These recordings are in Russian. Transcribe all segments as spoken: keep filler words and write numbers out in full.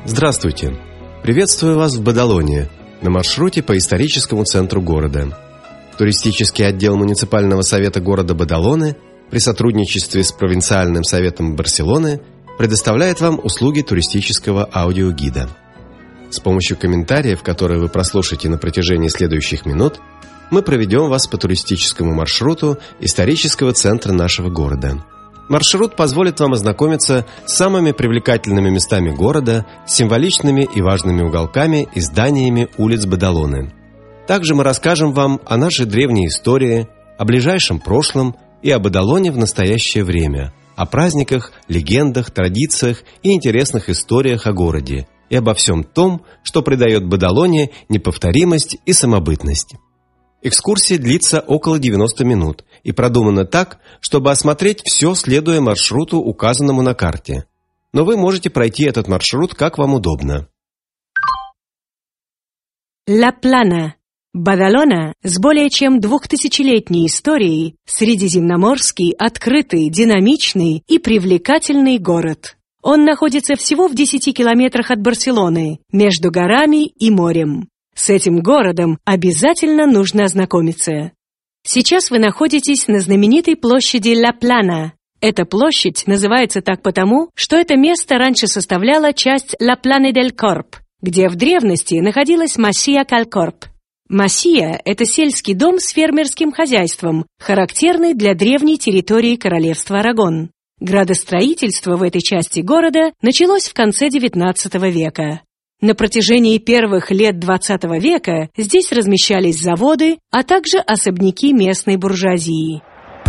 Здравствуйте! Приветствую вас в Бадалоне, на маршруте по историческому центру города. Туристический отдел муниципального совета города Бадалоны при сотрудничестве с провинциальным советом Барселоны предоставляет вам услуги туристического аудиогида. С помощью комментариев, которые вы прослушаете на протяжении следующих минут, мы проведем вас по туристическому маршруту исторического центра нашего города. Маршрут позволит вам ознакомиться с самыми привлекательными местами города, с символичными и важными уголками и зданиями улиц Бадалоны. Также мы расскажем вам о нашей древней истории, о ближайшем прошлом и о Бадалоне в настоящее время, о праздниках, легендах, традициях и интересных историях о городе, и обо всем том, что придает Бадалоне неповторимость и самобытность. Экскурсия длится около девяноста минут и продумана так, чтобы осмотреть все, следуя маршруту, указанному на карте. Но вы можете пройти этот маршрут, как вам удобно. Ла Плана. Бадалона с более чем двухтысячелетней историей, средиземноморский, открытый, динамичный и привлекательный город. Он находится всего в десяти километрах от Барселоны, между горами и морем. С этим городом обязательно нужно ознакомиться. Сейчас вы находитесь на знаменитой площади Ла Плана. Эта площадь называется так потому, что это место раньше составляло часть Ла Плана дель Корп, где в древности находилась Масия Калкорп. Масия – это сельский дом с фермерским хозяйством, характерный для древней территории королевства Арагон. Градостроительство в этой части города началось в конце девятнадцатого века. На протяжении первых лет двадцатого века здесь размещались заводы, а также особняки местной буржуазии.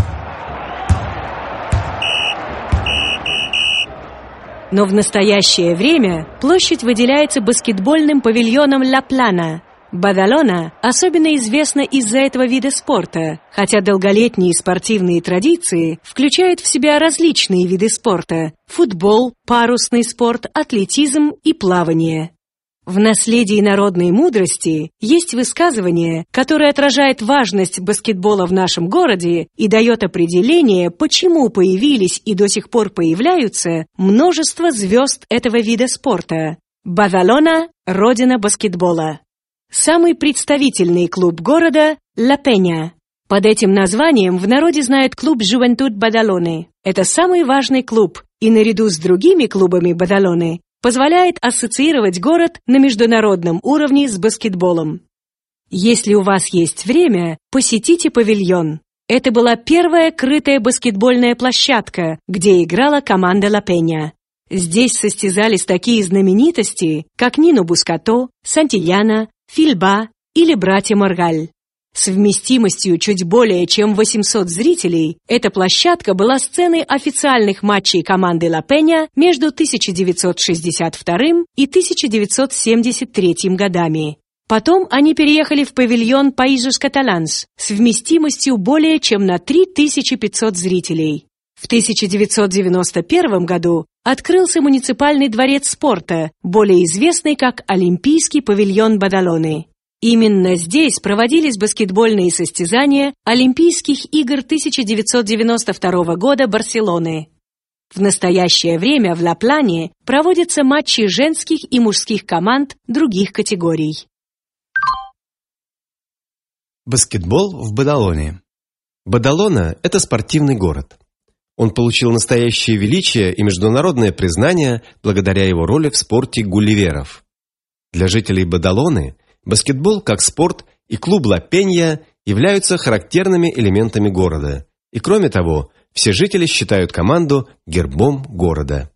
Но в настоящее время площадь выделяется баскетбольным павильоном Ла Плана. Бадалона особенно известна из-за этого вида спорта, хотя долголетние спортивные традиции включают в себя различные виды спорта – футбол, парусный спорт, атлетизм и плавание. В наследии народной мудрости есть высказывание, которое отражает важность баскетбола в нашем городе и дает определение, почему появились и до сих пор появляются множество звезд этого вида спорта. Бадалона – родина баскетбола. Самый представительный клуб города – Ла Пеня. Под этим названием в народе знают клуб Жувентуд Бадалоны. Это самый важный клуб, и наряду с другими клубами Бадалоны позволяет ассоциировать город на международном уровне с баскетболом. Если у вас есть время, посетите павильон. Это была первая крытая баскетбольная площадка, где играла команда Ла Пеня. Здесь состязались такие знаменитости, как Нино Бускато, Сантильяна, Фильба или братья Моргаль. С вместимостью чуть более чем восемьсот зрителей эта площадка была сценой официальных матчей команды Ла Пеня между тысяча девятьсот шестьдесят вторым и тысяча девятьсот семьдесят третьим годами. Потом они переехали в павильон Països Catalans с вместимостью более чем на три тысячи пятьсот зрителей. В тысяча девятьсот девяносто первом году открылся муниципальный дворец спорта, более известный как Олимпийский павильон Бадалоны. Именно здесь проводились баскетбольные состязания Олимпийских игр тысяча девятьсот девяносто второго года Барселоны. В настоящее время в Ла Плане проводятся матчи женских и мужских команд других категорий. Баскетбол в Бадалоне. Бадалона – это спортивный город. Он получил настоящее величие и международное признание благодаря его роли в спорте гулливеров. Для жителей Бадалоны баскетбол как спорт и клуб Ла Пенья являются характерными элементами города. И кроме того, все жители считают команду гербом города.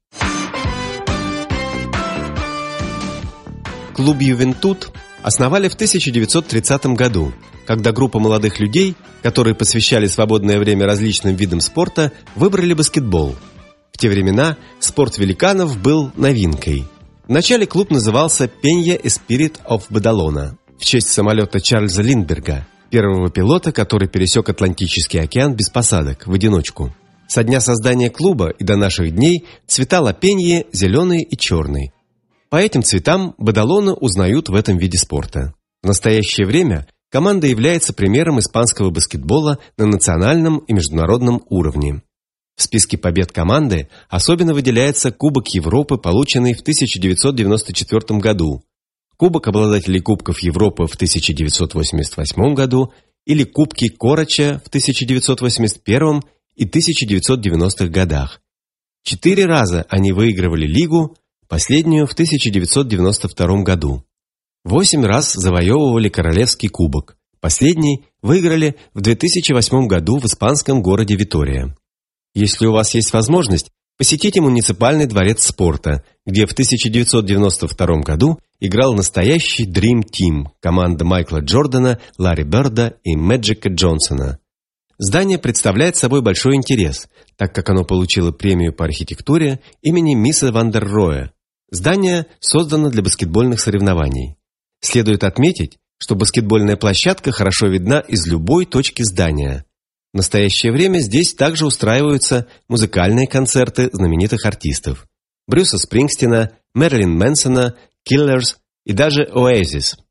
Клуб «Ювентуд» основали в тысяча девятьсот тридцатом году, когда группа молодых людей, которые посвящали свободное время различным видам спорта, выбрали баскетбол. В те времена спорт великанов был новинкой. Вначале клуб назывался «Пенья Espírit of Badalona» в честь самолета Чарльза Линдберга, первого пилота, который пересек Атлантический океан без посадок, в одиночку. Со дня создания клуба и до наших дней цвета Ла Пеньи зеленый и черный. По этим цветам Бадалону узнают в этом виде спорта. В настоящее время команда является примером испанского баскетбола на национальном и международном уровне. В списке побед команды особенно выделяется Кубок Европы, полученный в тысяча девятьсот девяносто четвёртом году, Кубок обладателей Кубков Европы в тысяча девятьсот восемьдесят восьмом году или Кубки Короча в тысяча девятьсот восемьдесят первом и тысяча девятьсот девяностых годах. Четыре раза они выигрывали лигу, последнюю в тысяча девятьсот девяносто втором году. Восемь раз завоевывали Королевский кубок. Последний выиграли в две тысячи восьмом году в испанском городе Витория. Если у вас есть возможность, посетите муниципальный дворец спорта, где в тысяча девятьсот девяносто втором году играл настоящий Dream Team – команда Майкла Джордана, Ларри Бёрда и Мэджика Джонсона. Здание представляет собой большой интерес, так как оно получило премию по архитектуре имени Мисса Ван дер Роэ. Здание создано для баскетбольных соревнований. Следует отметить, что баскетбольная площадка хорошо видна из любой точки здания. В настоящее время здесь также устраиваются музыкальные концерты знаменитых артистов – Брюса Спрингстина, Мэрилин Мэнсона, Killers и даже Oasis.